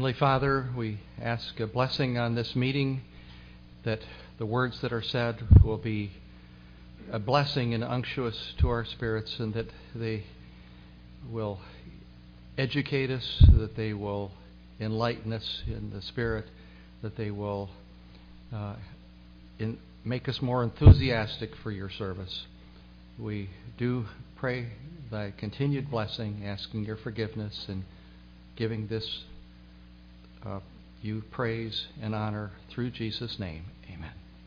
Heavenly Father, we ask a blessing on this meeting, that the words that are said will be a blessing and unctuous to our spirits, and that they will educate us, that they will enlighten us in the Spirit, that they will make us more enthusiastic for your service. We do pray thy continued blessing, asking your forgiveness and giving this you praise and honor through Jesus' name. Amen.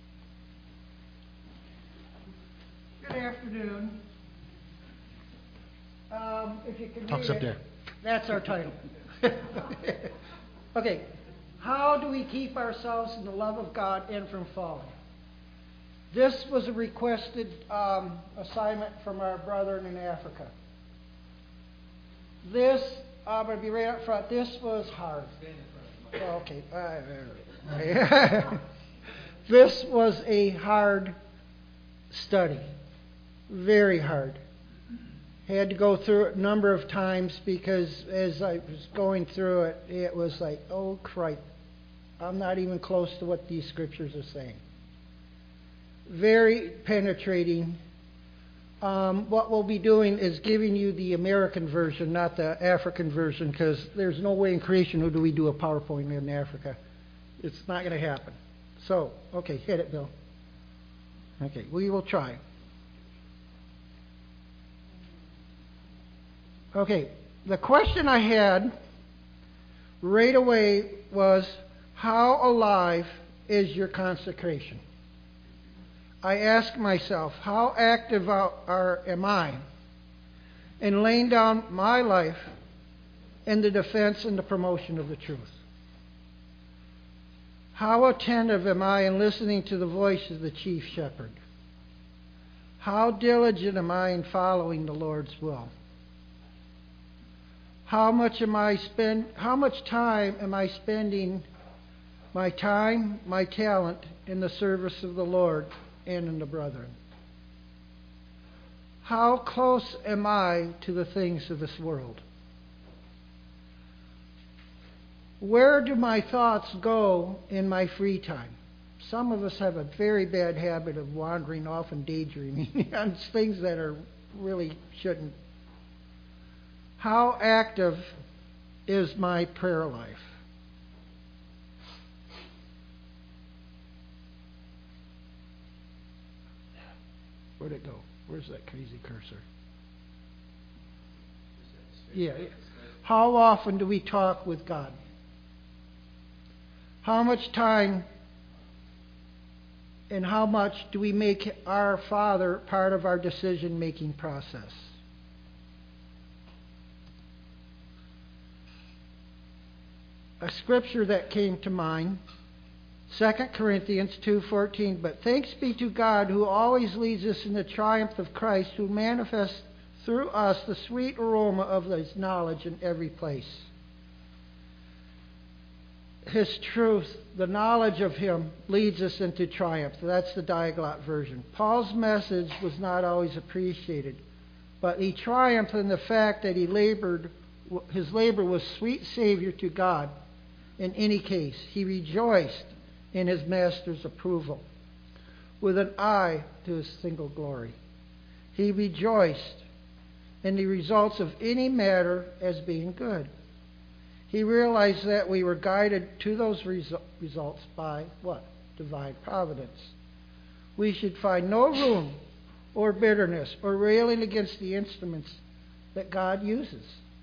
Good afternoon. If you can Talks read up there. That's our title. Okay. How do we keep ourselves in the love of God and from falling? This was a requested assignment from our brethren in Africa. This, I'm going to be right up front, this was hard. Okay. This was a hard study. Very hard. Had to go through it a number of times because as I was going through it, it was like, oh, Christ, I'm not even close to what these scriptures are saying. Very penetrating. What we'll be doing is giving you the American version, not the African version, because there's no way in creation do we do a PowerPoint in Africa. It's not going to happen. So, okay, hit it, Bill. Okay, we will try. Okay, the question I had right away was, how alive is your consecration? I ask myself, how active am I in laying down my life in the defense and the promotion of the truth? How attentive am I in listening to the voice of the chief shepherd? How diligent am I in following the Lord's will? How much time am I spending my time, my talent in the service of the Lord and in the brethren? How close am I to the things of this world? Where do my thoughts go in my free time? Some of us have a very bad habit of wandering off and daydreaming on things that are really shouldn't. How active is my prayer life? Where'd it go? Where's that crazy cursor? Yeah. How often do we talk with God? How much time and how much do we make our Father part of our decision-making process? A scripture that came to mind, 2 Corinthians 2:14, but thanks be to God who always leads us in the triumph of Christ, who manifests through us the sweet aroma of His knowledge in every place. His truth, the knowledge of Him, leads us into triumph. That's the Diaglott version. Paul's message was not always appreciated, but he triumphed in the fact that his labor was sweet Savior to God. In any case, he rejoiced in his master's approval, with an eye to his single glory. He rejoiced in the results of any matter as being good. He realized that we were guided to those results by what? Divine providence. We should find no room or bitterness or railing against the instruments that God uses.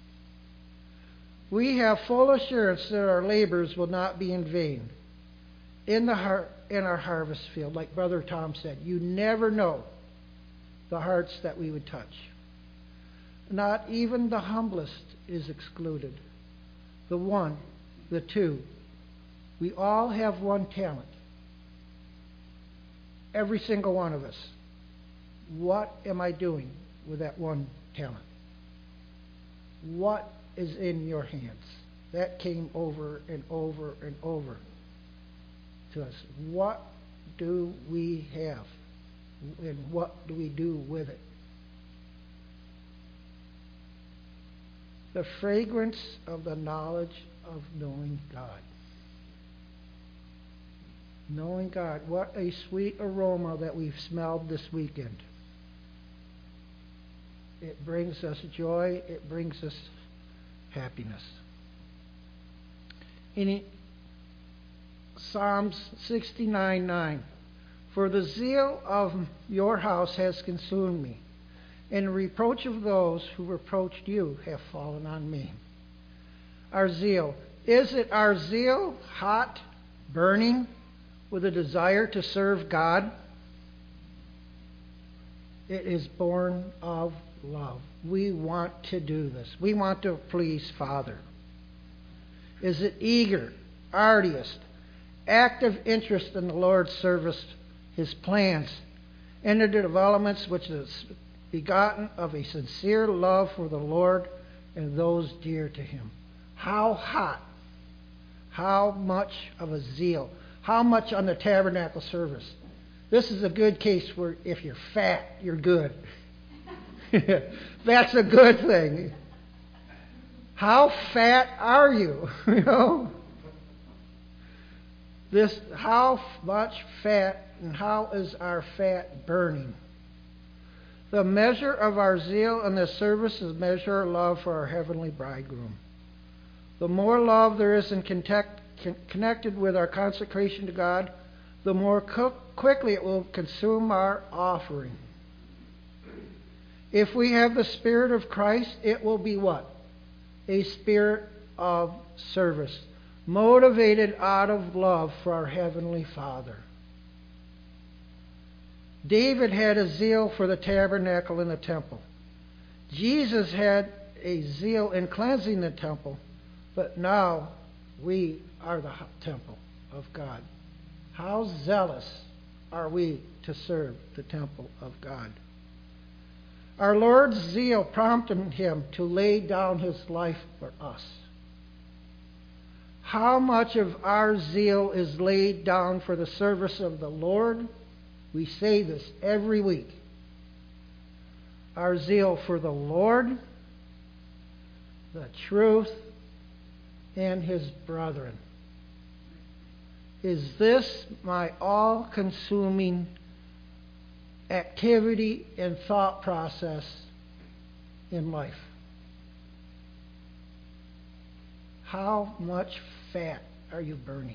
We have full assurance that our labors will not be in vain in our harvest field. Like Brother Tom said, you never know the hearts that we would touch. Not even the humblest is excluded. The one, the two. We all have one talent. Every single one of us. What am I doing with that one talent? What is in your hands? That came over and over and over to us. What do we have? And what do we do with it? The fragrance of the knowledge of knowing God. Knowing God. What a sweet aroma that we've smelled this weekend. It brings us joy. It brings us happiness. In Psalms 69:9, for the zeal of your house has consumed me, and the reproach of those who reproached you have fallen on me. Our zeal. Is it our zeal hot, burning, with a desire to serve God? It is born of love. We want to do this. We want to please Father. Is it eager, arduous, active interest in the Lord's service, His plans, and the developments which is begotten of a sincere love for the Lord and those dear to Him? How hot, how much of a zeal, how much on the tabernacle service? This is a good case where if you're fat, you're good. That's a good thing. How fat are you? You know? How much fat and how is our fat burning? The measure of our zeal in the service is the measure of love for our heavenly bridegroom. The more love there is connected with our consecration to God, the more quickly it will consume our offering. If we have the Spirit of Christ, it will be what? A spirit of service, motivated out of love for our Heavenly Father. David had a zeal for the tabernacle and the temple. Jesus had a zeal in cleansing the temple, but now we are the temple of God. How zealous are we to serve the temple of God? Our Lord's zeal prompted Him to lay down His life for us. How much of our zeal is laid down for the service of the Lord? We say this every week. Our zeal for the Lord, the truth, and His brethren. Is this my all-consuming activity and thought process in life? How much fat are you burning?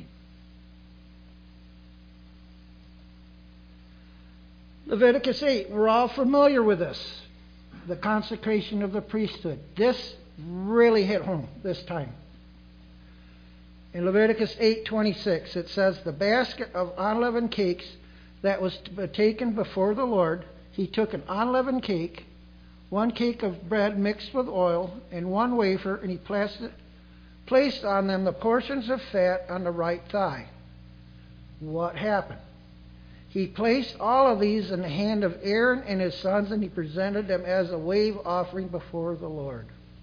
Leviticus 8, we're all familiar with this. The consecration of the priesthood. This really hit home this time. In Leviticus 8:26, it says, the basket of unleavened cakes that was to be taken before the Lord, he took an unleavened cake, one cake of bread mixed with oil, and one wafer, and he placed on them the portions of fat on the right thigh. What happened? He placed all of these in the hand of Aaron and his sons, and he presented them as a wave offering before the Lord.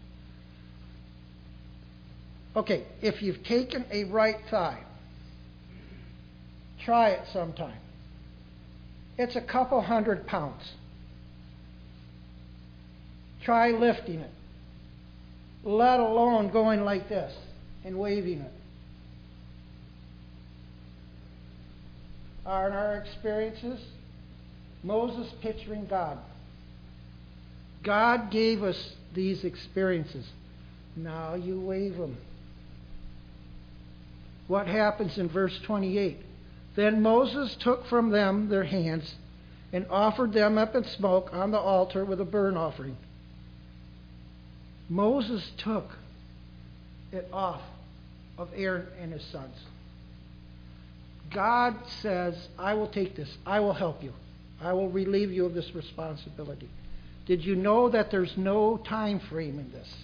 Okay, if you've taken a right thigh, try it sometime. It's a couple 100 pounds. Try lifting it, let alone going like this and waving it. Are in our experiences, Moses picturing God. God gave us these experiences. Now you wave them. What happens in verse 28? Then Moses took from them their hands and offered them up in smoke on the altar with a burnt offering. Moses took it off of Aaron and his sons. God says, I will take this. I will help you. I will relieve you of this responsibility. Did you know that there's no time frame in this?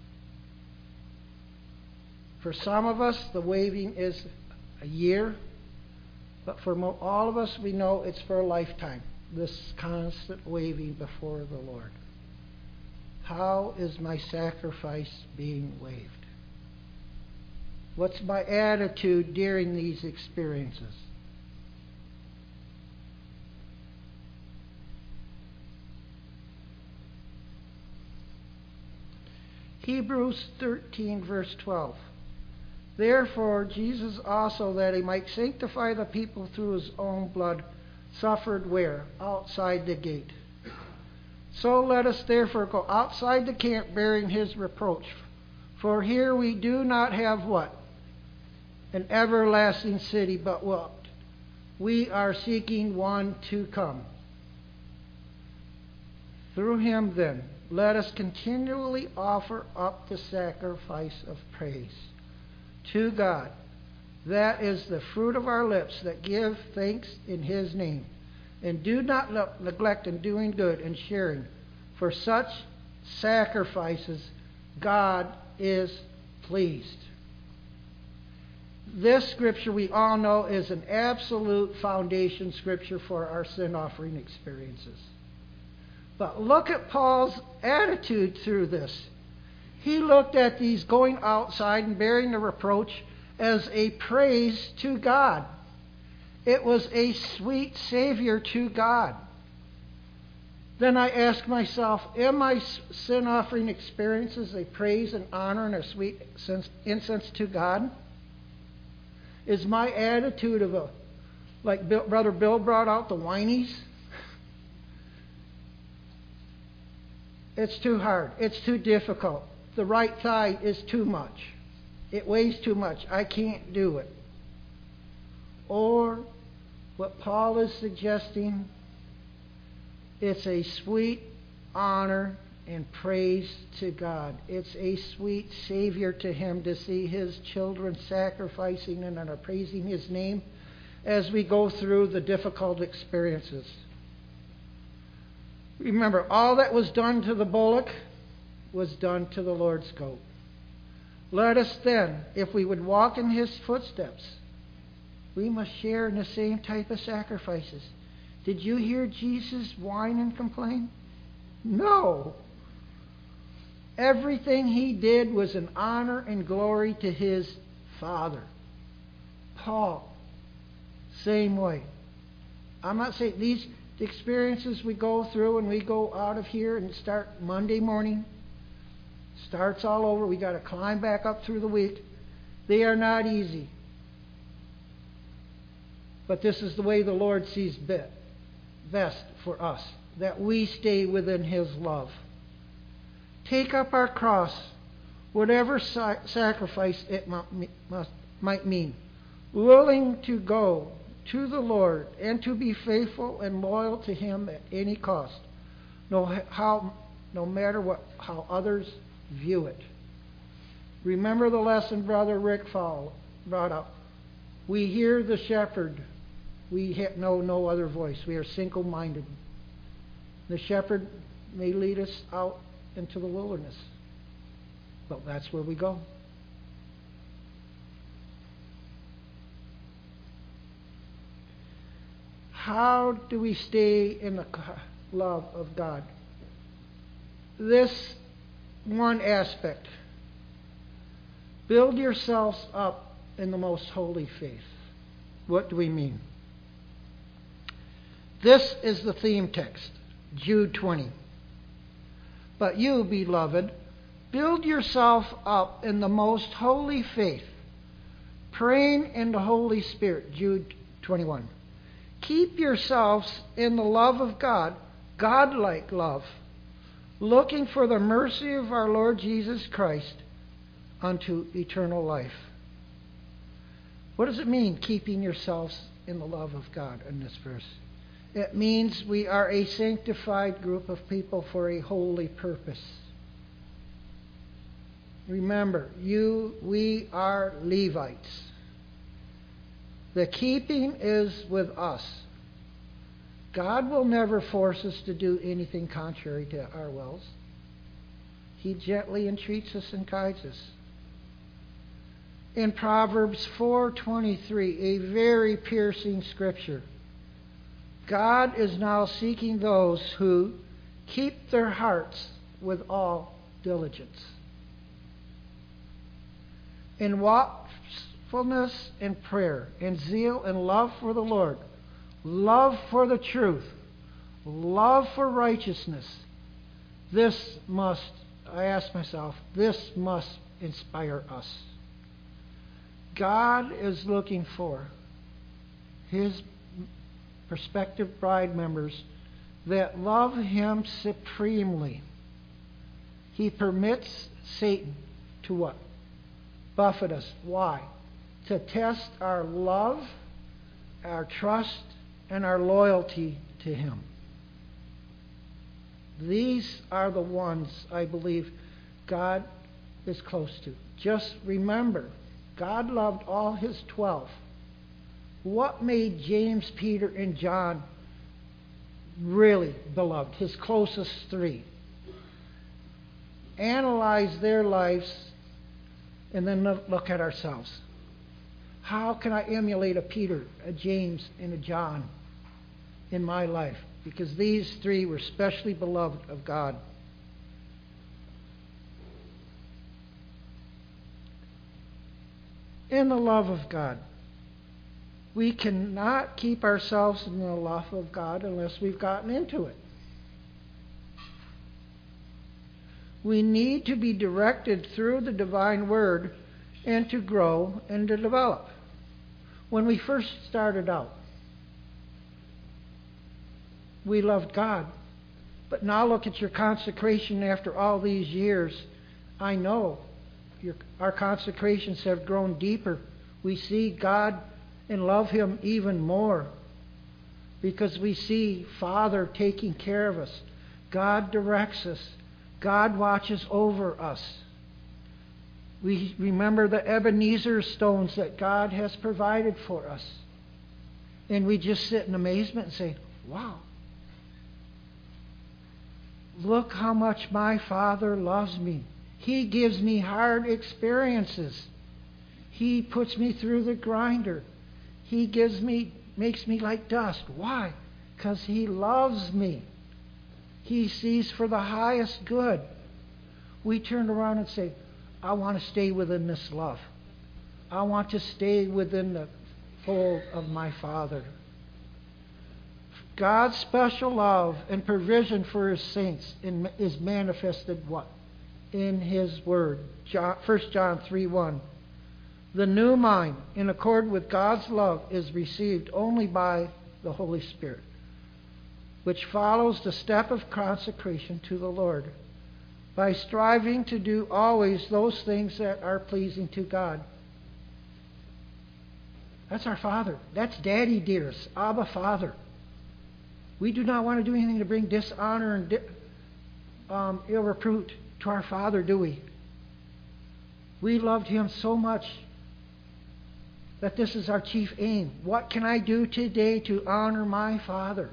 For some of us, the waving is a year. But for all of us, we know it's for a lifetime. This constant waving before the Lord. How is my sacrifice being waved? What's my attitude during these experiences? Hebrews 13, verse 12. Therefore, Jesus also, that he might sanctify the people through his own blood, suffered where? Outside the gate. So let us therefore go outside the camp bearing his reproach. For here we do not have what? An everlasting city, but what? We are seeking one to come. Through him then, let us continually offer up the sacrifice of praise to God. That is the fruit of our lips that give thanks in his name. And do not neglect in doing good and sharing. For such sacrifices God is pleased. This scripture we all know is an absolute foundation scripture for our sin offering experiences. But look at Paul's attitude through this. He looked at these going outside and bearing the reproach as a praise to God. It was a sweet Savior to God. Then I ask myself, am my sin offering experiences a praise and honor and a sweet incense to God? Is my attitude like Brother Bill brought out, the whinies? It's too hard. It's too difficult. The right thigh is too much. It weighs too much. I can't do it. Or what Paul is suggesting, it's a sweet honor and praise to God. It's a sweet Savior to him to see his children sacrificing and praising his name as we go through the difficult experiences. Remember, all that was done to the bullock was done to the Lord's goat. Let us then, if we would walk in his footsteps, we must share in the same type of sacrifices. Did you hear Jesus whine and complain? No. Everything he did was an honor and glory to his Father. Paul, same way. I'm not saying these experiences we go through and we go out of here and start Monday morning, starts all over. We got to climb back up through the week. They are not easy. But this is the way the Lord sees best for us, that we stay within his love. Take up our cross, whatever sacrifice it might mean, willing to go to the Lord and to be faithful and loyal to him at any cost, no matter how others view it. Remember the lesson Brother Rick brought up. We hear the shepherd. We know no other voice. We are single-minded. The shepherd may lead us out into the wilderness, but that's where we go. How do we stay in the love of God? This one aspect. Build yourselves up in the most holy faith. What do we mean? This is the theme text, Jude 20. But you, beloved, build yourself up in the most holy faith, praying in the Holy Spirit, Jude 21. Keep yourselves in the love of God, God-like love, looking for the mercy of our Lord Jesus Christ unto eternal life. What does it mean, keeping yourselves in the love of God in this verse? It means we are a sanctified group of people for a holy purpose. Remember, we are Levites. The keeping is with us. God will never force us to do anything contrary to our wills. He gently entreats us and guides us. In Proverbs 4:23, a very piercing scripture, God is now seeking those who keep their hearts with all diligence. In watchfulness and prayer, and zeal and love for the Lord, love for the truth, love for righteousness, this must I asked myself, this must inspire us. God is looking for His prospective bride members that love Him supremely. He permits Satan to what? Buffet us. Why? To test our love, our trust, and our loyalty to Him. These are the ones I believe God is close to. Just remember, God loved all His 12. What made James, Peter, and John really beloved? His closest 3. Analyze their lives and then look at ourselves. How can I emulate a Peter, a James, and a John in my life? Because these 3 were specially beloved of God. In the love of God. We cannot keep ourselves in the love of God unless we've gotten into it. We need to be directed through the divine word and to grow and to develop. When we first started out, we loved God. But now look at your consecration after all these years. I know our consecrations have grown deeper. We see God and love Him even more because we see Father taking care of us. God directs us. God watches over us. We remember the Ebenezer stones that God has provided for us. And we just sit in amazement and say, wow. Look how much my Father loves me. He gives me hard experiences. He puts me through the grinder. He makes me like dust. Why? Because He loves me. He sees for the highest good. We turn around and say, I want to stay within this love. I want to stay within the fold of my Father. God's special love and provision for His saints is manifested what? In His Word. 1 John 3:1. The new mind, in accord with God's love, is received only by the Holy Spirit, which follows the step of consecration to the Lord, by striving to do always those things that are pleasing to God. That's our Father. That's Daddy dearest, Abba Father. We do not want to do anything to bring dishonor and ill repute to our Father, do we? We loved Him so much that this is our chief aim. What can I do today to honor my Father?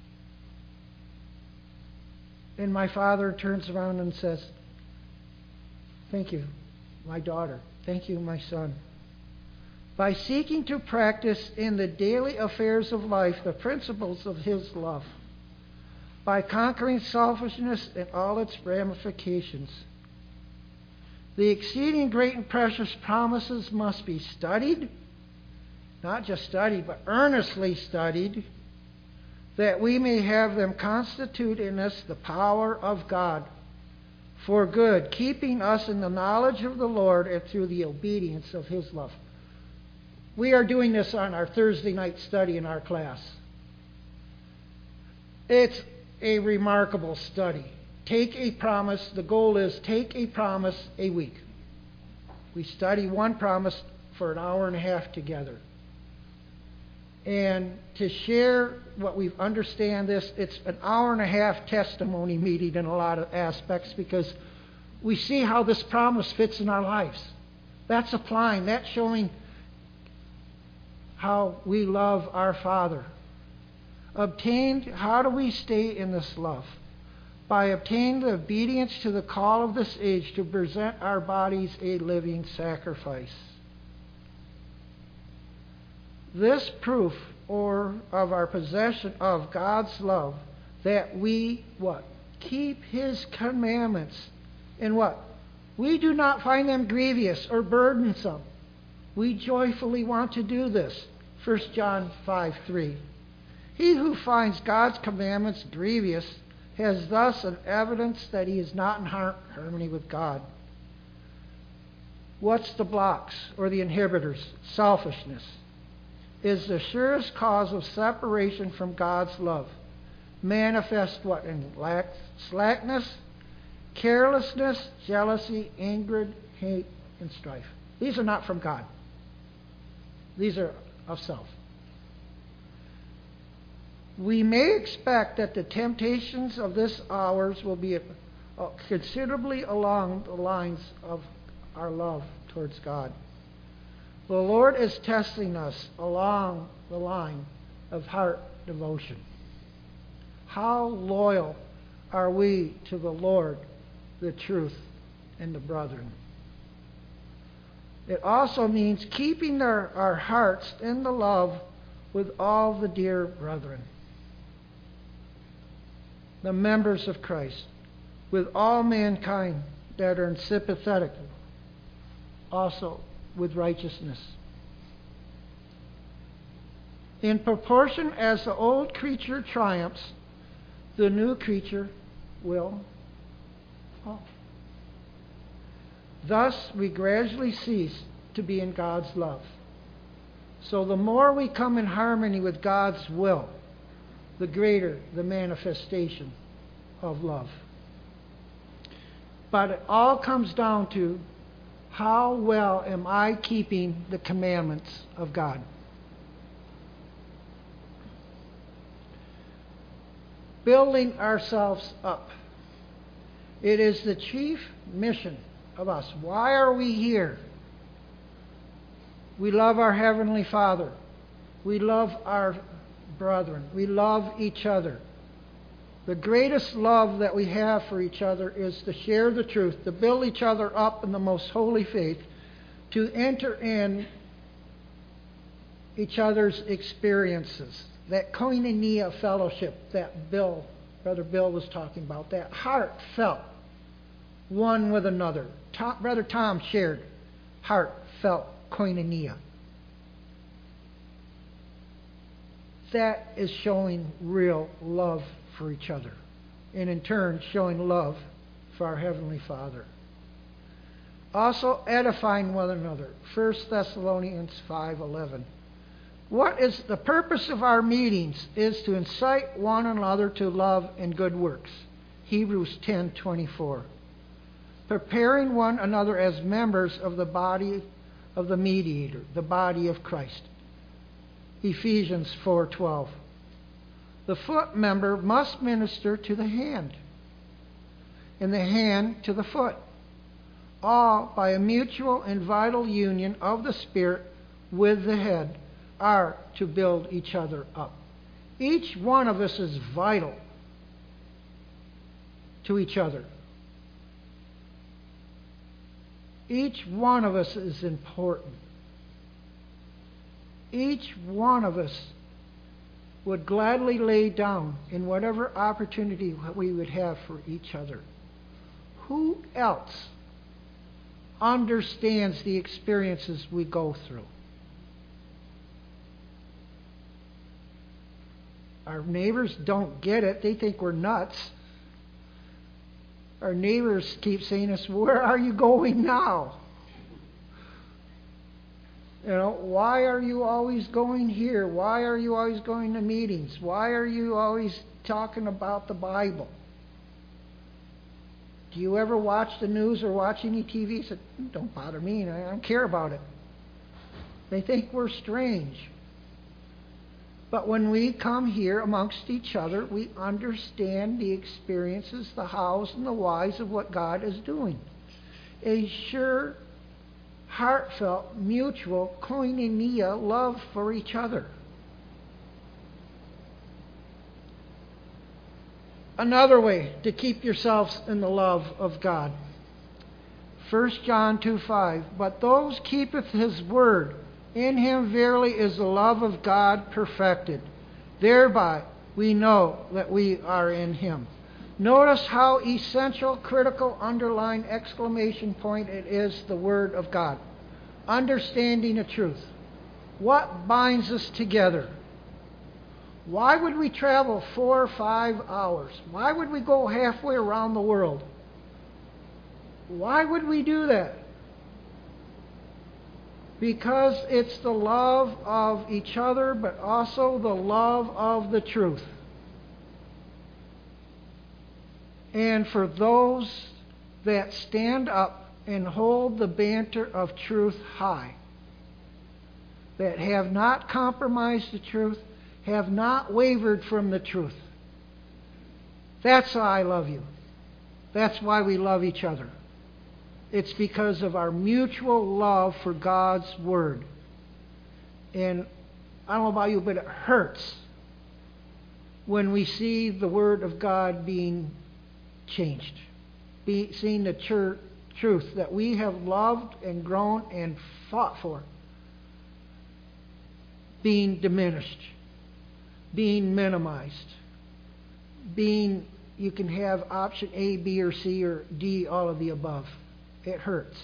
And my Father turns around and says, thank you, my daughter. Thank you, my son. By seeking to practice in the daily affairs of life the principles of His love, by conquering selfishness and all its ramifications, the exceeding great and precious promises must be studied, not just studied, but earnestly studied, that we may have them constitute in us the power of God for good, keeping us in the knowledge of the Lord and through the obedience of His love. We are doing this on our Thursday night study in our class. It's a remarkable study. Take a promise. The goal is take a promise a week. We study one promise for an hour and a half together. And to share what we understand this, it's an hour and a half testimony meeting in a lot of aspects because we see how this promise fits in our lives. That's applying. That's showing how we love our Father. How do we stay in this love? By obtaining the obedience to the call of this age to present our bodies a living sacrifice. This proof of our possession of God's love, that we what? Keep His commandments. And what? We do not find them grievous or burdensome. We joyfully want to do this. 1 John 5:3. He who finds God's commandments grievous has thus an evidence that he is not in harmony with God. What's the blocks or the inhibitors? Selfishness is the surest cause of separation from God's love. Manifest what? In slackness, carelessness, jealousy, anger, hate, and strife. These are not from God. These are of self. We may expect that the temptations of this hour will be considerably along the lines of our love towards God. The Lord is testing us along the line of heart devotion. How loyal are we to the Lord, the truth, and the brethren? It also means keeping our hearts in the love with all the dear brethren, the members of Christ, with all mankind that are sympathetic, also with righteousness. In proportion as the old creature triumphs, the new creature will fall. Thus, we gradually cease to be in God's love. So the more we come in harmony with God's will, the greater the manifestation of love. But it all comes down to, how well am I keeping the commandments of God? Building ourselves up. It is the chief mission of us. Why are we here? We love our Heavenly Father. We love our brethren. We love each other. The greatest love that we have for each other is to share the truth, to build each other up in the most holy faith, to enter in each other's experiences. That koinonia fellowship that Brother Bill was talking about, that heartfelt one with another. Brother Tom shared heartfelt koinonia. That is showing real love for each other, and in turn showing love for our Heavenly Father. Also edifying one another. 1 Thessalonians 5:11. What is the purpose of our meetings is to incite one another to love and good works. Hebrews 10:24. Preparing one another as members of the body of the mediator, the body of Christ. Ephesians 4:12. The foot member must minister to the hand, and the hand to the foot, all by a mutual and vital union of the Spirit with the head, are to build each other up. Each one of us is vital to each other. Each one of us is important. Each one of us would gladly lay down in whatever opportunity we would have for each other. Who else understands the experiences we go through? Our neighbors don't get it. They think we're nuts. Our neighbors keep saying to us, "Where are you going now? Why are you always going here? Why are you always going to meetings? Why are you always talking about the Bible? Do you ever watch the news or watch any TV?" I said, "Don't bother me. I don't care about it." They think we're strange. But when we come here amongst each other, we understand the experiences, the hows and the whys of what God is doing. A sure, heartfelt, mutual, koinonia love for each other. Another way to keep yourselves in the love of God. 1 John 2:5. But those keepeth his word, in him verily is the love of God perfected. Thereby we know that we are in him. Notice how essential, critical, underlined, exclamation point it is, the Word of God. Understanding the truth. What binds us together? Why would we travel 4 or 5 hours? Why would we go halfway around the world? Why would we do that? Because it's the love of each other, but also the love of the truth. And for those that stand up and hold the banner of truth high, that have not compromised the truth, have not wavered from the truth. That's why I love you. That's why we love each other. It's because of our mutual love for God's Word. And I don't know about you, but it hurts when we see the Word of God being changed. Seeing the truth that we have loved and grown and fought for being diminished, being minimized, being, you can have option A, B, or C, or D, all of the above. It hurts.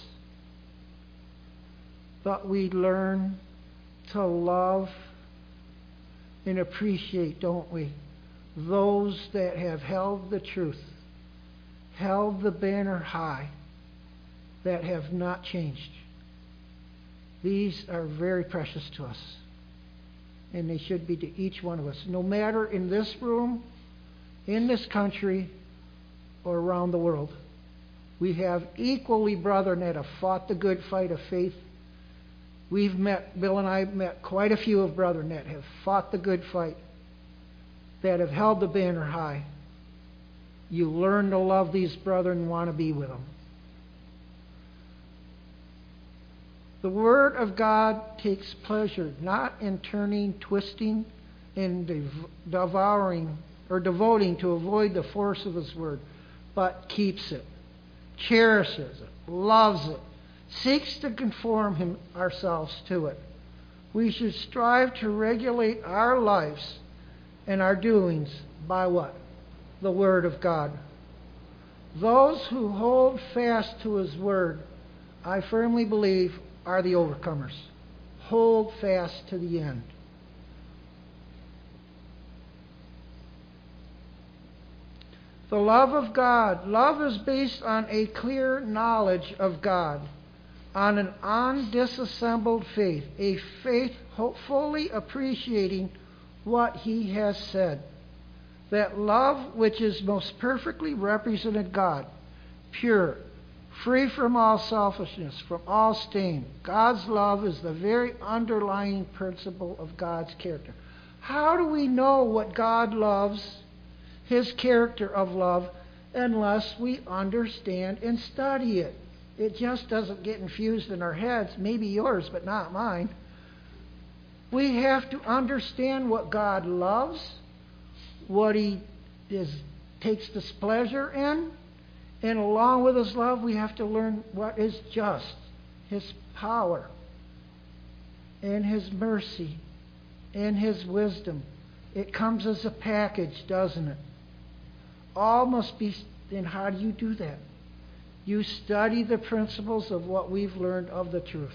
But we learn to love and appreciate, don't we, those that have held the truth, held the banner high, that have not changed. These are very precious to us. And they should be to each one of us, no matter in this room, in this country, or around the world. We have equally brethren that have fought the good fight of faith. Bill and I met quite a few of brethren that have fought the good fight, that have held the banner high. You learn to love these brethren and want to be with them. The Word of God takes pleasure not in turning, twisting, and devouring or devoting to avoid the force of His Word, but keeps it, cherishes it, loves it, seeks to conform ourselves to it. We should strive to regulate our lives and our doings by what? The Word of God. Those who hold fast to His Word, I firmly believe, are the overcomers. Hold fast to the end. The love of God. Love is based on a clear knowledge of God, on an undisassembled faith, a faith fully appreciating what He has said. That love which is most perfectly represented God, pure, free from all selfishness, from all stain. God's love is the very underlying principle of God's character. How do we know what God loves, His character of love, unless we understand and study it? It just doesn't get infused in our heads, maybe yours, but not mine. We have to understand what God loves, what He takes displeasure in, and along with His love, we have to learn what is just, His power, and His mercy, and His wisdom. It comes as a package, doesn't it? All must be. Then how do you do that? You study the principles of what we've learned of the truth.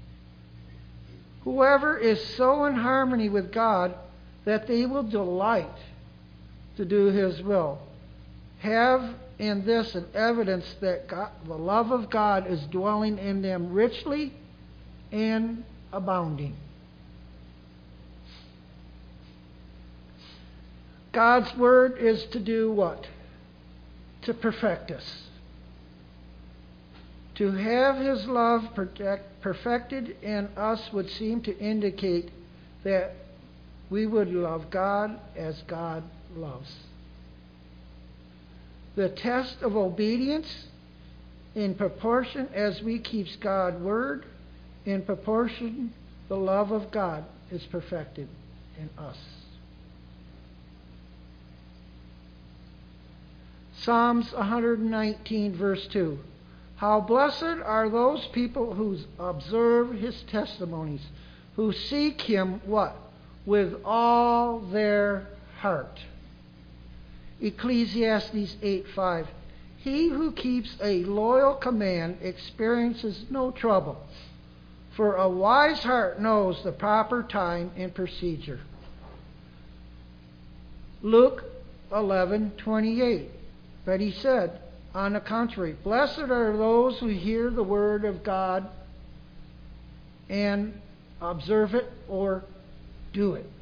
Whoever is so in harmony with God that they will delight to do His will, have in this an evidence that God, the love of God is dwelling in them richly and abounding. God's Word is to do what? To perfect us. To have His love perfected in us would seem to indicate that we would love God as God loves. The test of obedience, in proportion as we keep God's Word, in proportion the love of God is perfected in us. Psalms 119, verse 2. How blessed are those people who observe His testimonies, who seek Him, what? With all their heart. Ecclesiastes 8:5. He who keeps a loyal command experiences no trouble, for a wise heart knows the proper time and procedure. Luke 11:28. But he said, on the contrary, blessed are those who hear the word of God and observe it or do it.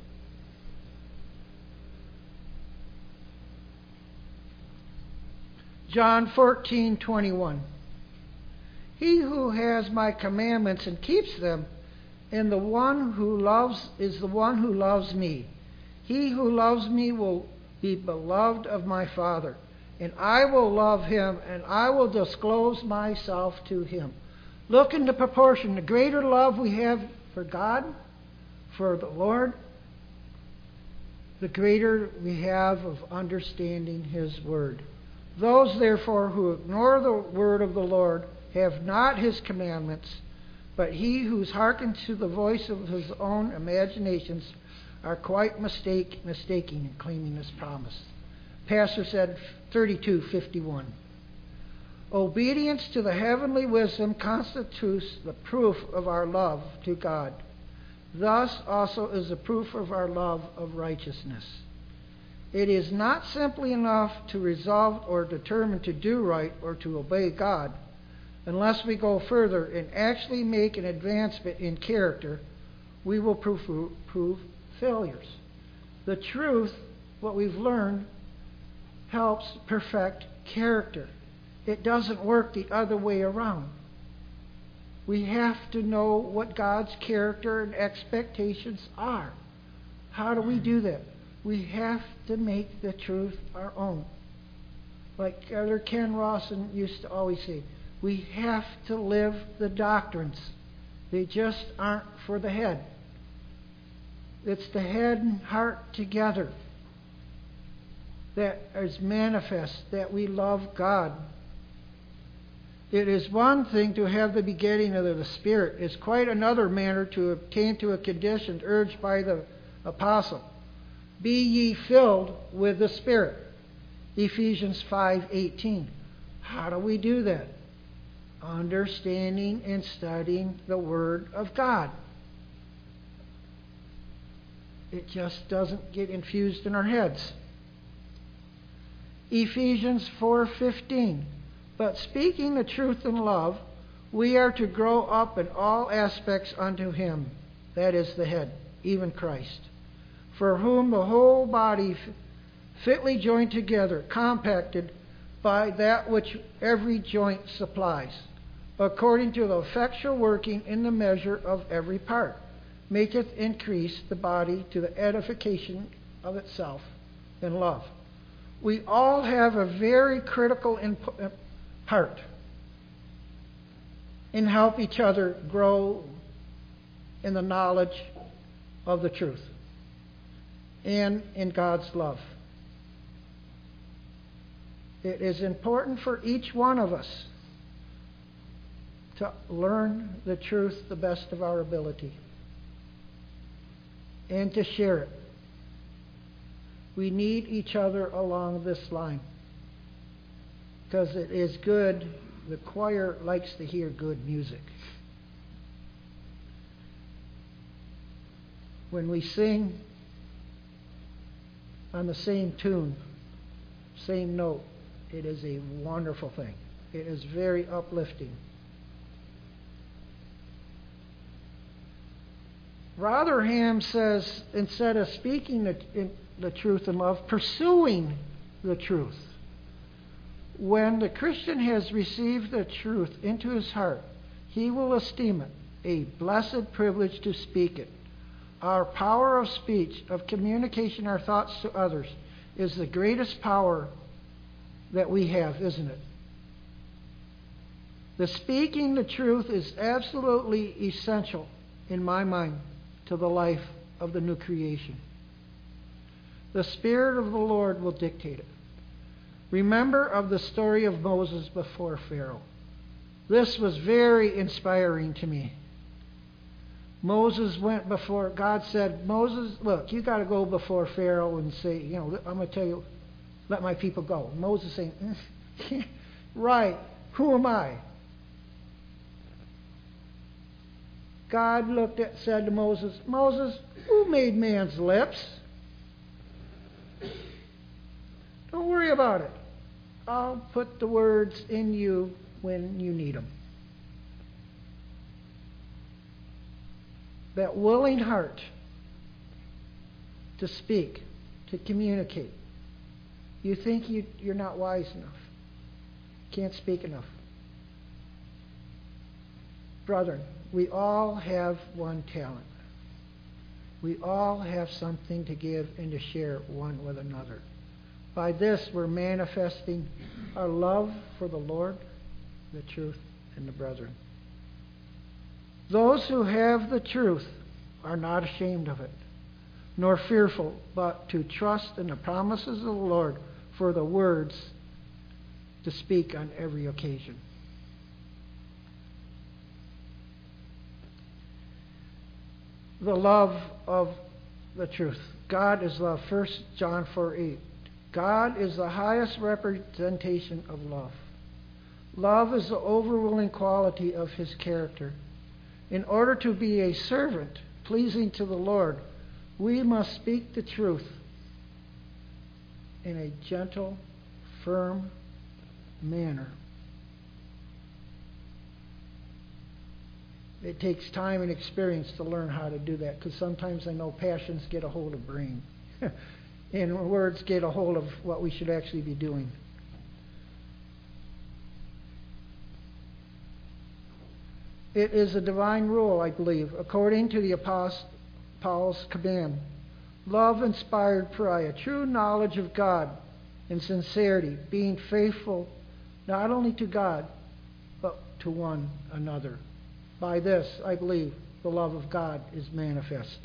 John 14:21. He who has my commandments and keeps them, and the one who loves is the one who loves me. He who loves me will be beloved of my Father, and I will love him, and I will disclose myself to him. Look into proportion. The greater love we have for God, for the Lord, the greater we have of understanding his word. Those, therefore, who ignore the word of the Lord have not his commandments, but he who's hearkened to the voice of his own imaginations are quite mistaking in claiming this promise. Pastor said 32:51. Obedience to the heavenly wisdom constitutes the proof of our love to God. Thus also is the proof of our love of righteousness. It is not simply enough to resolve or determine to do right or to obey God, unless we go further and actually make an advancement in character, we will prove failures. The truth, what we've learned, helps perfect character. It doesn't work the other way around. We have to know what God's character and expectations are. How do we do that? We have to make the truth our own. Like Elder Ken Rawson used to always say, we have to live the doctrines. They just aren't for the head. It's the head and heart together that is manifest that we love God. It is one thing to have the begetting of the Spirit. It's quite another manner to obtain to a condition urged by the apostle. Be ye filled with the Spirit. Ephesians 5:18. How do we do that? Understanding and studying the Word of God. It just doesn't get infused in our heads. Ephesians 4:15. But speaking the truth in love, we are to grow up in all aspects unto Him, that is the head, even Christ, for whom the whole body fitly joined together, compacted by that which every joint supplies, according to the effectual working in the measure of every part, maketh increase the body to the edification of itself in love. We all have a very critical part and help each other grow in the knowledge of the truth and in God's love. It is important for each one of us to learn the truth the best of our ability and to share it. We need each other along this line because it is good. The choir likes to hear good music. When we sing on the same tune, same note, it is a wonderful thing. It is very uplifting. Rotherham says, instead of speaking the truth in love, pursuing the truth. When the Christian has received the truth into his heart, he will esteem it a blessed privilege to speak it. Our power of speech, of communication our thoughts to others, is the greatest power that we have, isn't it? The speaking the truth is absolutely essential, in my mind, to the life of the new creation. The Spirit of the Lord will dictate it. Remember of the story of Moses before Pharaoh. This was very inspiring to me. Moses went before, God said, Moses, look, you got to go before Pharaoh and say, I'm going to tell you, let my people go. Moses saying, right, who am I? God said to Moses, Moses, who made man's lips? worry about it. I'll put the words in you when you need them. That willing heart to speak, to communicate. You think you're not wise enough. Can't speak enough. Brethren, we all have one talent. We all have something to give and to share one with another. By this, we're manifesting our love for the Lord, the truth, and the brethren. Those who have the truth are not ashamed of it, nor fearful, but to trust in the promises of the Lord for the words to speak on every occasion. The love of the truth. God is love. 1 John 4:8. God is the highest representation of love. Love is the overruling quality of His character. In order to be a servant pleasing to the Lord, we must speak the truth in a gentle, firm manner. It takes time and experience to learn how to do that, because sometimes I know passions get a hold of brain and words get a hold of what we should actually be doing. It is a divine rule, I believe, according to the Apostle Paul's command. Love inspired prayer, true knowledge of God and sincerity, being faithful not only to God, but to one another. By this, I believe, the love of God is manifest.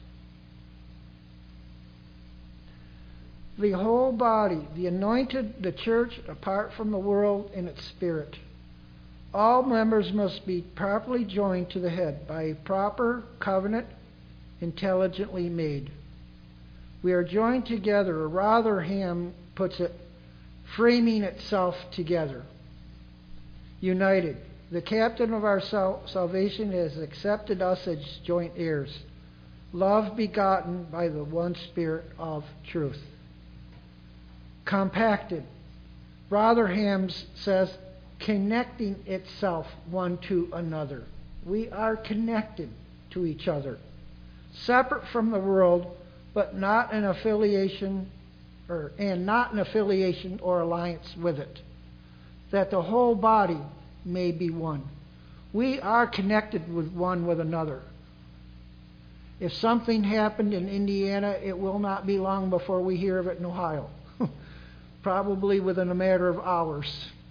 The whole body, the anointed, the church, apart from the world in its spirit. All members must be properly joined to the head by a proper covenant, intelligently made. We are joined together, or Rotherham puts it, framing itself together. United. The captain of our salvation has accepted us as joint heirs. Love begotten by the one Spirit of truth. Compacted. Rotherham says, connecting itself one to another. We are connected to each other. Separate from the world, but not in affiliation or alliance with it. That the whole body may be one. We are connected with one with another. If something happened in Indiana, it will not be long before we hear of it in Ohio. Probably within a matter of hours.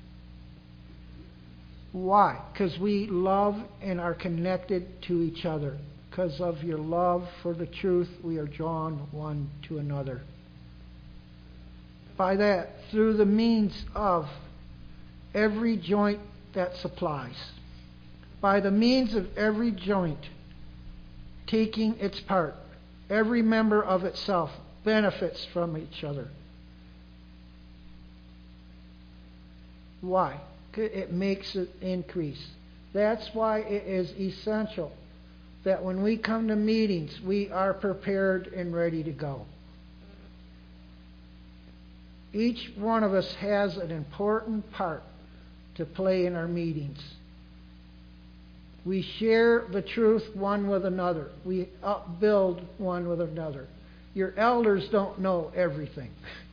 Why? Because we love and are connected to each other. Because of your love for the truth, we are drawn one to another. By that, through the means of every joint that supplies. By the means of every joint taking its part, every member of itself benefits from each other. Why? It makes it increase. That's why it is essential that when we come to meetings, we are prepared and ready to go. Each one of us has an important part to play in our meetings. We share the truth one with another. We upbuild one with another. Your elders don't know everything.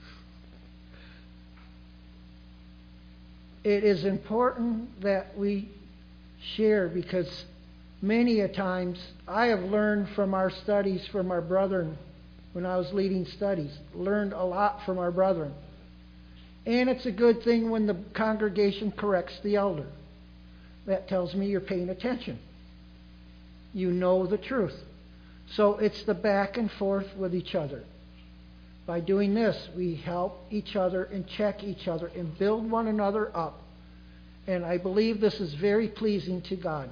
It is important that we share, because many a times I have learned from our studies from our brethren when I was leading studies. Learned a lot from our brethren. And it's a good thing when the congregation corrects the elder. That tells me you're paying attention. You know the truth. So it's the back and forth with each other. By doing this, we help each other and check each other and build one another up. And I believe this is very pleasing to God.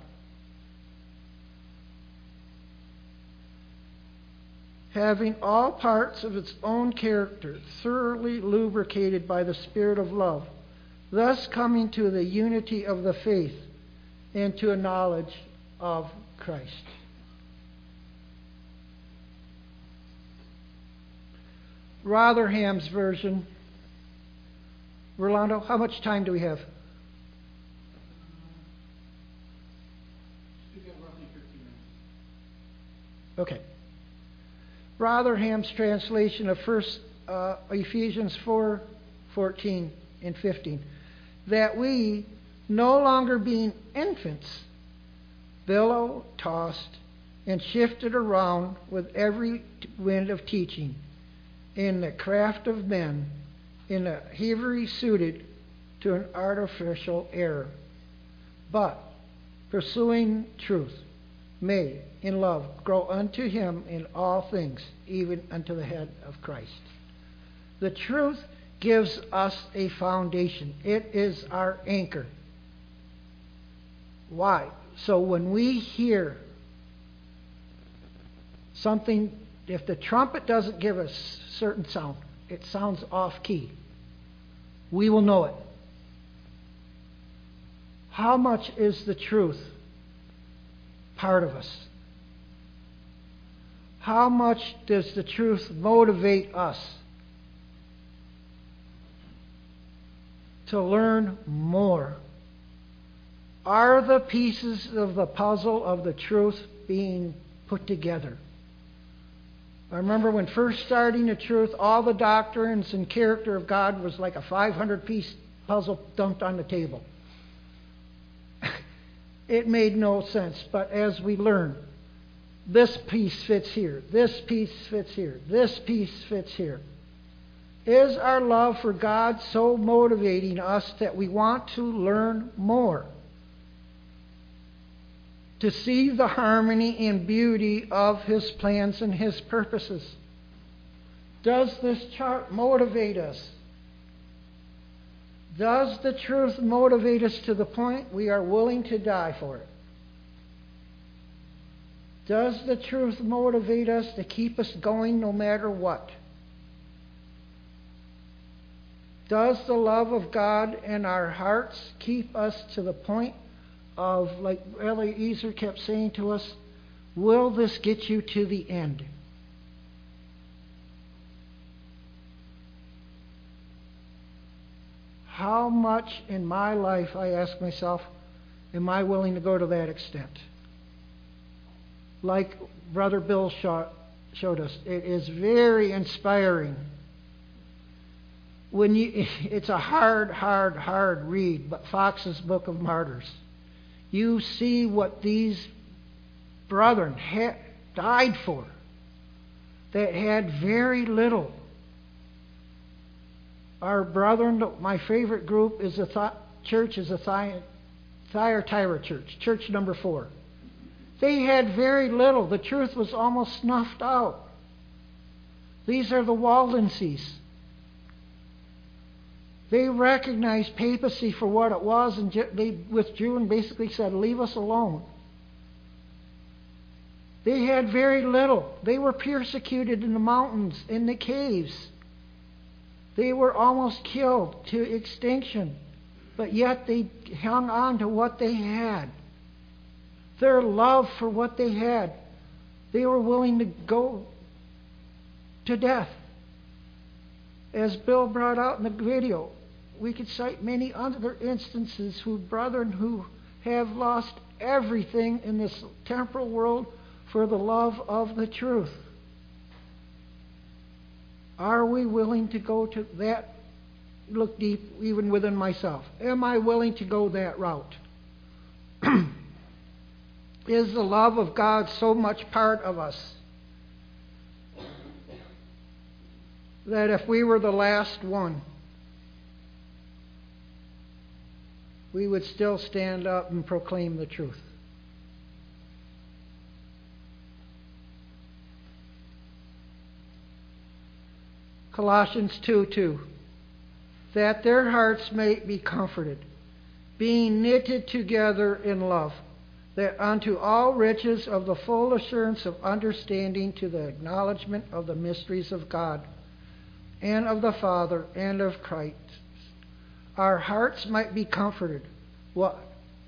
Having all parts of its own character thoroughly lubricated by the Spirit of love, thus coming to the unity of the faith and to a knowledge of Christ. Rotherham's version Rolando, how much time do we have? We've got roughly 15 minutes. Okay. Rotherham's translation of Ephesians 4:14 and 15. That we, no longer being infants, billow tossed and shifted around with every wind of teaching, in the craft of men, in a thievery suited to an artificial error, but pursuing truth, may in love grow unto him in all things, even unto the head of Christ. The truth gives us a foundation. It is our anchor. Why? So when we hear something, if the trumpet doesn't give a certain sound, it sounds off key, we will know it. How much is the truth part of us? How much does the truth motivate us to learn more? Are the pieces of the puzzle of the truth being put together? I remember when first starting the truth, all the doctrines and character of God was like a 500-piece puzzle dumped on the table. It made no sense. But as we learn, this piece fits here, this piece fits here, this piece fits here. Is our love for God so motivating us that we want to learn more? To see the harmony and beauty of His plans and His purposes? Does this chart motivate us? Does the truth motivate us to the point we are willing to die for it? Does the truth motivate us to keep us going no matter what? Does the love of God in our hearts keep us to the point of, like Eliezer kept saying to us, will this get you to the end? How much in my life, I ask myself, am I willing to go to that extent? Like Brother Bill showed us, it is very inspiring. It's a hard read, but Fox's Book of Martyrs. You see what these brethren died for, that had very little. Our brethren, my favorite group is church is a Thyatira church, church number 4. They had very little. The truth was almost snuffed out. These are the Waldenses. They recognized papacy for what it was, and they withdrew and basically said, leave us alone. They had very little. They were persecuted in the mountains, in the caves. They were almost killed to extinction, but yet they hung on to what they had. Their love for what they had, they were willing to go to death. As Bill brought out in the video, we could cite many other instances of brethren who have lost everything in this temporal world for the love of the truth. Are we willing to go to that, look deep even within myself? Am I willing to go that route? Is the love of God so much part of us that if we were the last one, we would still stand up and proclaim the truth? Colossians 2:2, that their hearts may be comforted, being knitted together in love, that unto all riches of the full assurance of understanding to the acknowledgement of the mysteries of God and of the Father and of Christ, our hearts might be comforted. What?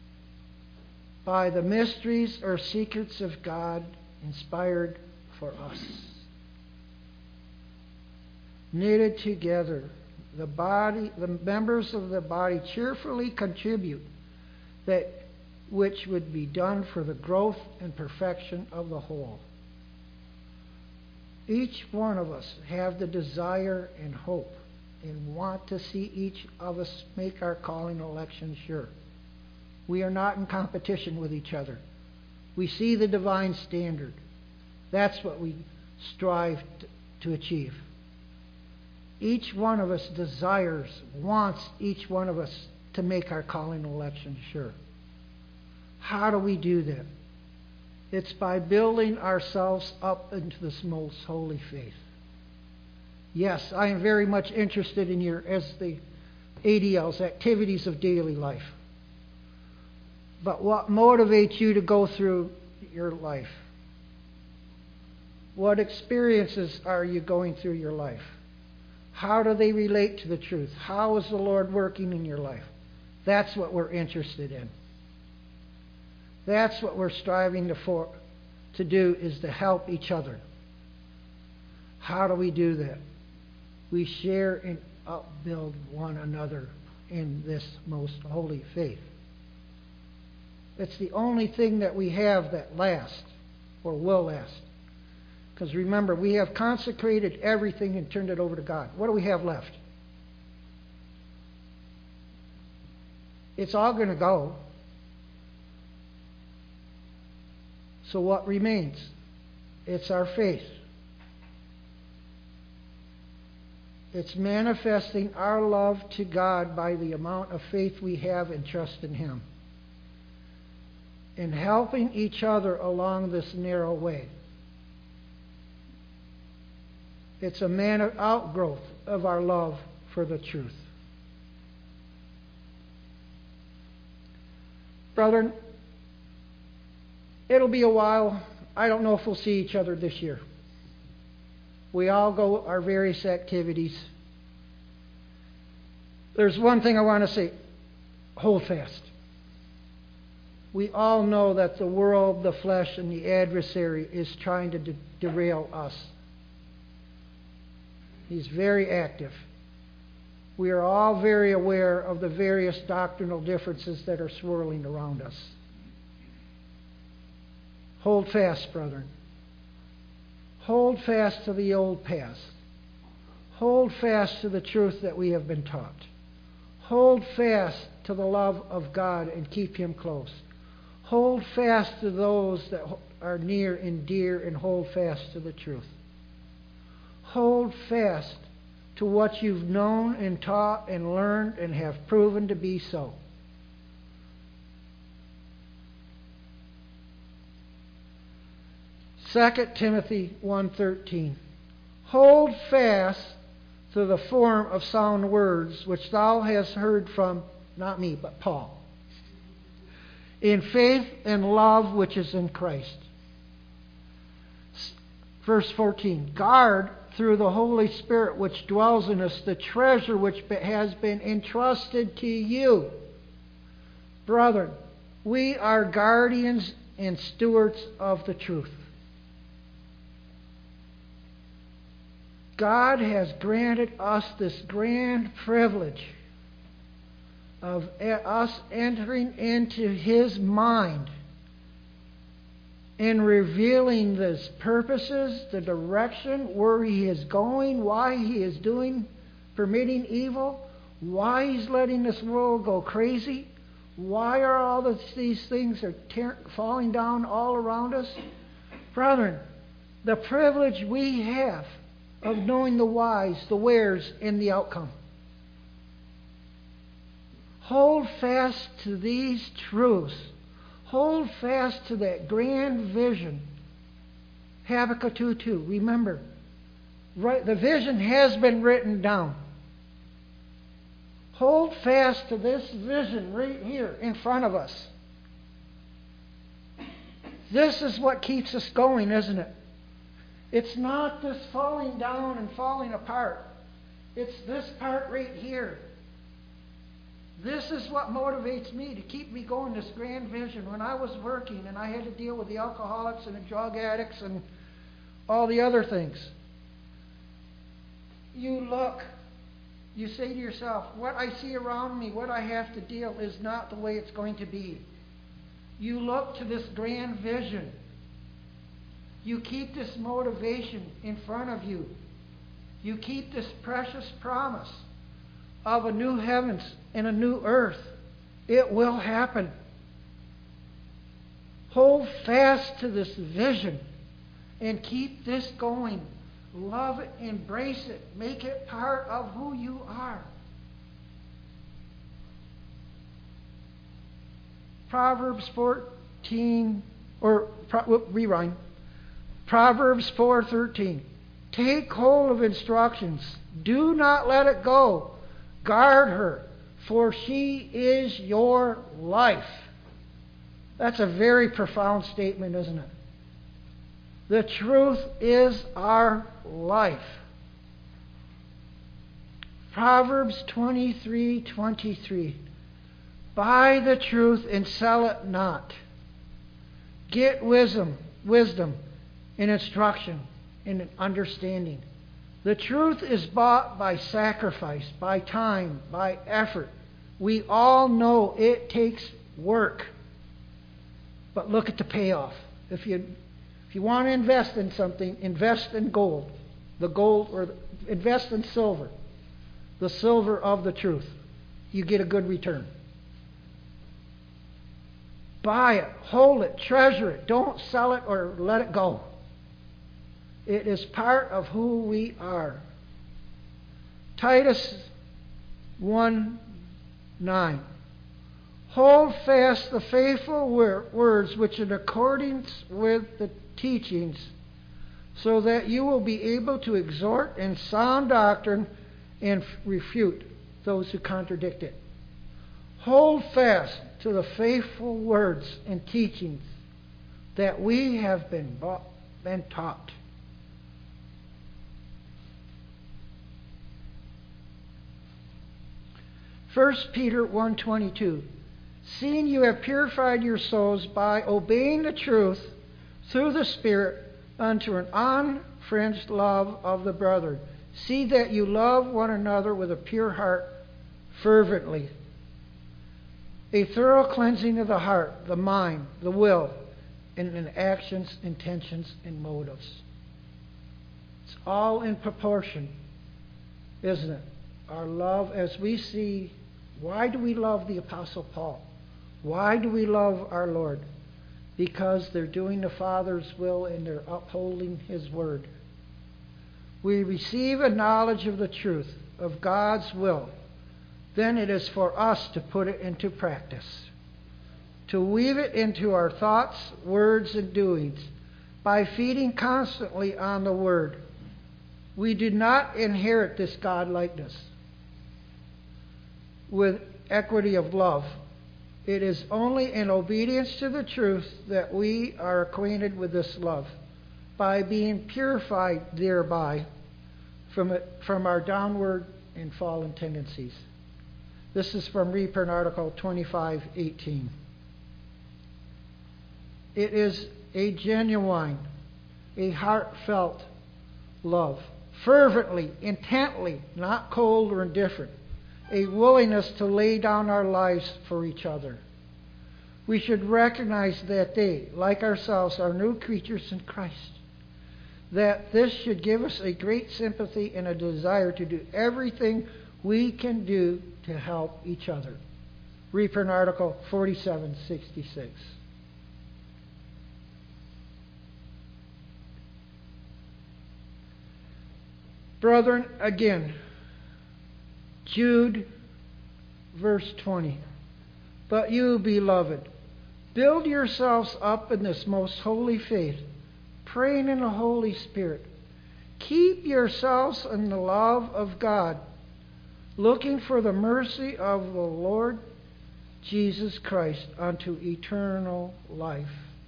By the mysteries or secrets of God inspired for us. Knitted together, the members of the body cheerfully contribute that which would be done for the growth and perfection of the whole. Each one of us have the desire and hope and want to see each of us make our calling election sure. We are not in competition with each other. We see the divine standard. That's what we strive to achieve. Each one of us desires, wants each one of us to make our calling election sure. How do we do that? It's by building ourselves up into this most holy faith. Yes, I am very much interested in as the ADLs, activities of daily life. But what motivates you to go through your life? What experiences are you going through your life? How do they relate to the truth? How is the Lord working in your life? That's what we're interested in. That's what we're striving to do, is to help each other. How do we do that? We share and upbuild one another in this most holy faith. It's the only thing that we have that lasts or will last. Because remember, we have consecrated everything and turned it over to God. What do we have left? It's all going to go. So what remains? It's our faith. It's manifesting our love to God by the amount of faith we have and trust in Him. And helping each other along this narrow way. It's a outgrowth of our love for the truth. Brethren, it'll be a while. I don't know if we'll see each other this year. We all go our various activities. There's one thing I want to say. Hold fast. We all know that the world, the flesh, and the adversary is trying to derail us. He's very active. We are all very aware of the various doctrinal differences that are swirling around us. Hold fast, brethren. Hold fast to the old past. Hold fast to the truth that we have been taught. Hold fast to the love of God and keep Him close. Hold fast to those that are near and dear, and hold fast to the truth. Hold fast to what you've known and taught and learned and have proven to be so. Second Timothy 1:13. Hold fast to the form of sound words which thou hast heard from, not me, but Paul, in faith and love which is in Christ. Verse 14. Guard through the Holy Spirit which dwells in us the treasure which has been entrusted to you. Brethren, we are guardians and stewards of the truth. God has granted us this grand privilege of us entering into His mind and revealing His purposes, the direction, where He is going, why He is permitting evil, why He's letting this world go crazy, why are all these things falling down all around us. Brethren, the privilege we have of knowing the whys, the wheres, and the outcome. Hold fast to these truths. Hold fast to that grand vision. Habakkuk 2:2. Remember, the vision has been written down. Hold fast to this vision right here in front of us. This is what keeps us going, isn't it? It's not this falling down and falling apart. It's this part right here. This is what motivates me to keep me going, this grand vision. When I was working and I had to deal with the alcoholics and the drug addicts and all the other things, you look You say to yourself, what I see around me, what I have to deal is not the way it's going to be. You look to this grand vision. You keep this motivation in front of you. You keep this precious promise of a new heavens and a new earth. It will happen. Hold fast to this vision and keep this going. Love it, embrace it, make it part of who you are. Proverbs 14, rewind. Proverbs 4:13. Take hold of instructions. Do not let it go. Guard her, for she is your life. That's a very profound statement, isn't it? The truth is our life. Proverbs 23:23. Buy the truth and sell it not. Get wisdom and instruction and understanding. The truth is bought by sacrifice, by time, by effort. We all know it takes work. But look at the payoff. If you want to invest in something, invest in gold. Invest in silver. The silver of the truth. You get a good return. Buy it, hold it, treasure it. Don't sell it or let it go. It is part of who we are. Titus 1:9. Hold fast the faithful words which in accordance with the teachings, so that you will be able to exhort in sound doctrine and refute those who contradict it. Hold fast to the faithful words and teachings that we have been taught. First Peter 1:22. Seeing you have purified your souls by obeying the truth through the Spirit unto an unfringed love of the brethren. See that you love one another with a pure heart fervently. A thorough cleansing of the heart, the mind, the will, and in actions, intentions, and motives. It's all in proportion, isn't it? Our love, as we see, why do we love the Apostle Paul? Why do we love our Lord? Because they're doing the Father's will and they're upholding His word. We receive a knowledge of the truth, of God's will. Then it is for us to put it into practice, to weave it into our thoughts, words, and doings by feeding constantly on the Word. We do not inherit this God-likeness with equity of love. It is only in obedience to the truth that we are acquainted with this love, by being purified thereby from our downward and fallen tendencies. This is from Reprint Article 25:18. It is a genuine, a heartfelt love, fervently, intently, not cold or indifferent, a willingness to lay down our lives for each other. We should recognize that they, like ourselves, are new creatures in Christ. That this should give us a great sympathy and a desire to do everything we can do to help each other. Reprint Article 4766. Brethren, again, Jude, verse 20. But you, beloved, build yourselves up in this most holy faith, praying in the Holy Spirit. Keep yourselves in the love of God, looking for the mercy of the Lord Jesus Christ unto eternal life.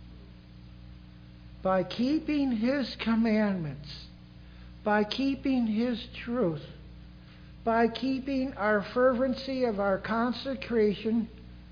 By keeping His commandments, by keeping His truth, by keeping our fervency of our consecration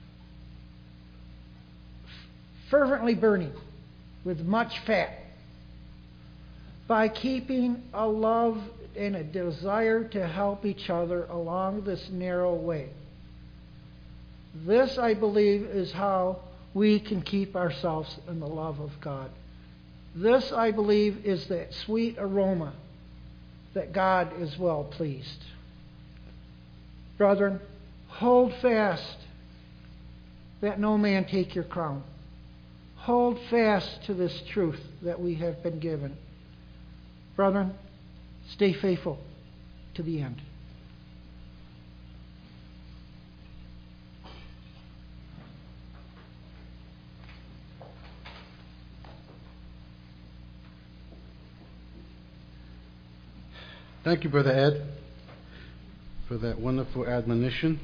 fervently burning with much fat, by keeping a love and a desire to help each other along this narrow way. This, I believe, is how we can keep ourselves in the love of God. This, I believe, is that sweet aroma that God is well pleased. Brethren, hold fast that no man take your crown. Hold fast to this truth that we have been given. Brethren, stay faithful to the end. Thank you, Brother Ed, for that wonderful admonition.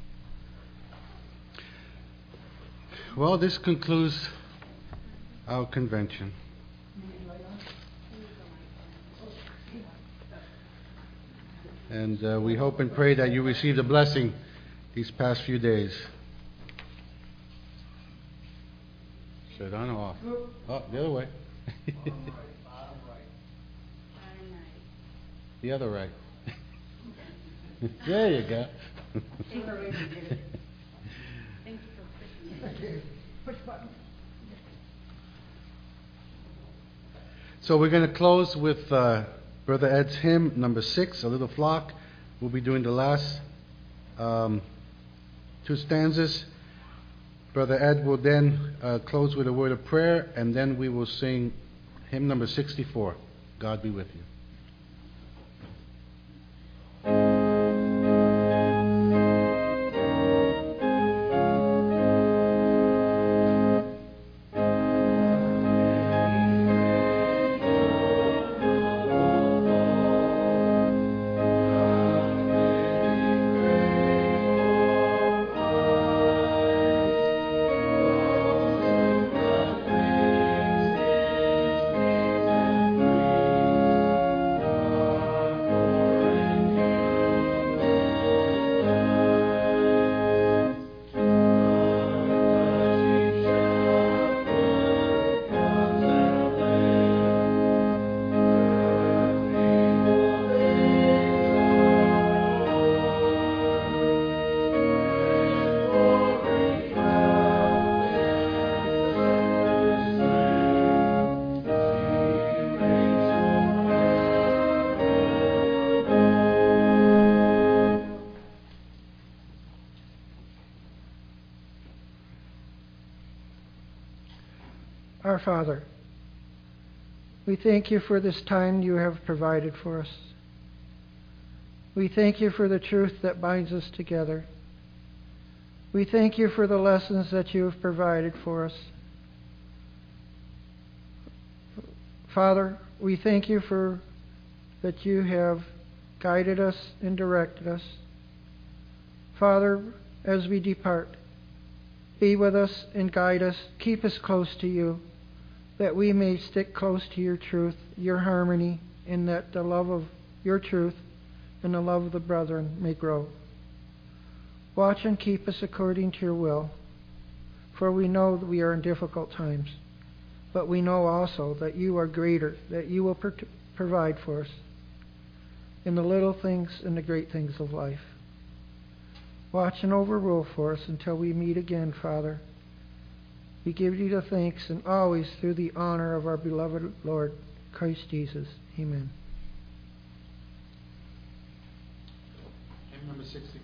Well, this concludes our convention. And we hope and pray that you received a blessing these past few days. Straight on or off? Oh, the other way. The other right. There you go. So we're going to close with Brother Ed's hymn, number 6, A Little Flock. We'll be doing the last 2 stanzas. Brother Ed will then close with a word of prayer, and then we will sing hymn number 64, God Be With You. Our Father, we thank you for this time you have provided for us. We thank you for the truth that binds us together. We thank you for the lessons that you have provided for us. Father, we thank you for that you have guided us and directed us. Father, as we depart, be with us and guide us. Keep us close to you, that we may stick close to your truth, your harmony, and that the love of your truth and the love of the brethren may grow. Watch and keep us according to your will, for we know that we are in difficult times, but we know also that you are greater, that you will provide for us in the little things and the great things of life. Watch and overrule for us until we meet again, Father. We give you the thanks, and always through the honor of our beloved Lord, Christ Jesus. Amen. Hymn number 64.